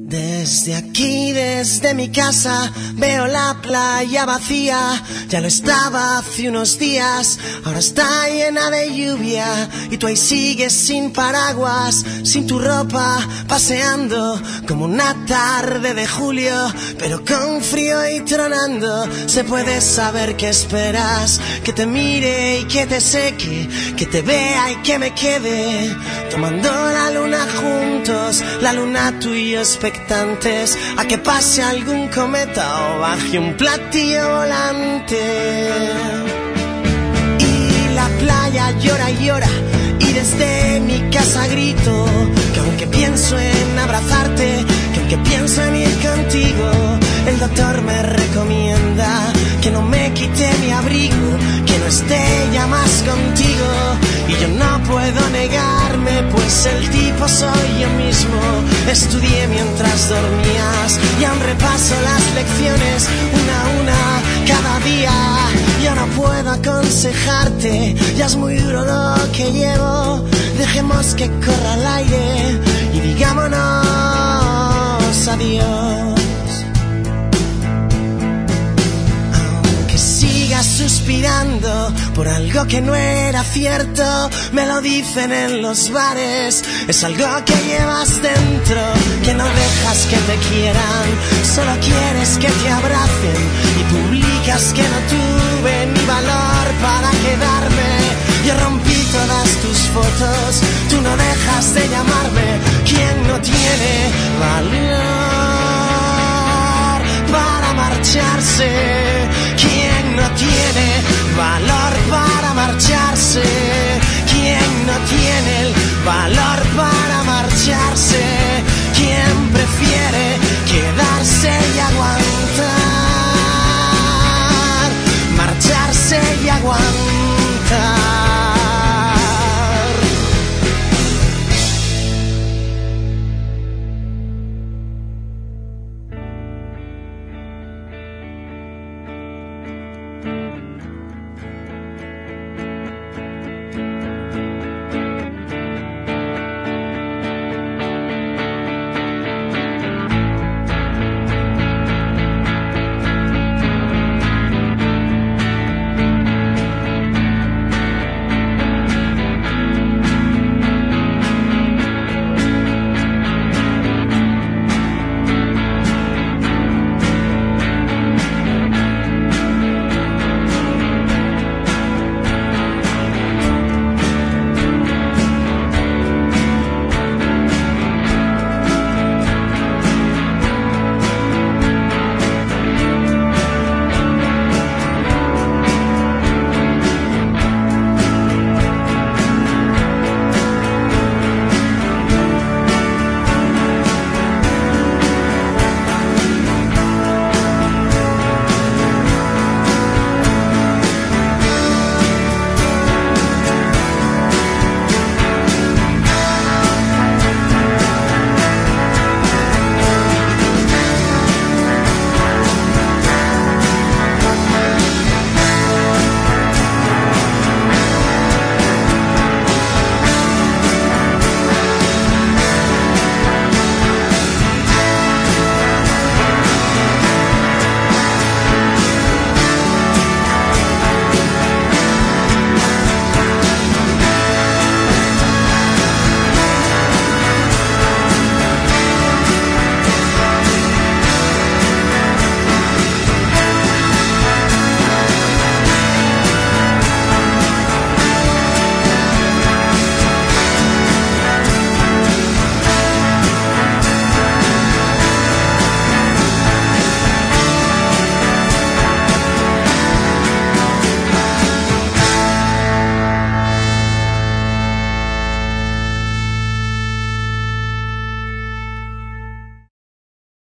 Desde aquí, desde mi casa, veo la playa vacía. Ya lo estaba hace unos días, ahora está llena de lluvia. Y tú ahí sigues sin paraguas, sin tu ropa, paseando como una tarde de julio, pero con frío y tronando. Se puede saber qué esperas, que te mire y que te seque, que te vea y que me quede, tomando la luna juntos, la luna tú y yo expectantes a que pase algún cometa o baje un platillo volante. Y la playa llora y llora, y desde mi casa grito que aunque pienso en abrazarte, que aunque pienso en ir contigo, el doctor me recomienda que no me quite mi abrigo, que no esté ya más contigo. Y yo no puedo negarme, pues el tipo soy yo mismo. Estudié mientras dormías y aún repaso las lecciones una a una cada día. Yo no puedo aconsejarte, ya es muy duro lo que llevo. Dejemos que corra el aire y digámonos adiós. Suspirando por algo que no era cierto, me lo dicen en los bares. Es algo que llevas dentro, que no dejas que te quieran, solo quieres que te abracen, y publicas que no tuve ni valor para quedarme. Yo rompí todas tus fotos, tú no dejas de llamarme. ¿Quién no tiene valor para marcharse? ¿Quién no tiene valor para marcharse? ¿Quién no tiene el valor para